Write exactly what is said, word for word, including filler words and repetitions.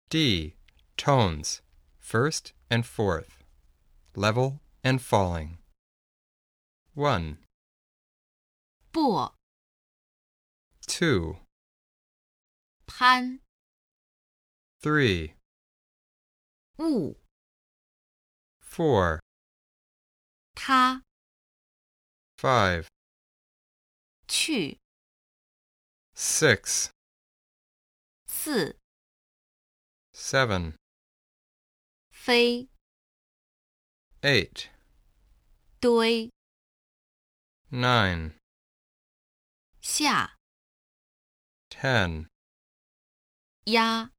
D. Tones, first and fourth, level and falling. one, 簸 two, 攀 three, 误 four, 他 five, 去 six, 四 seven, 飞 eight, 堆 nine, 下 ten, 压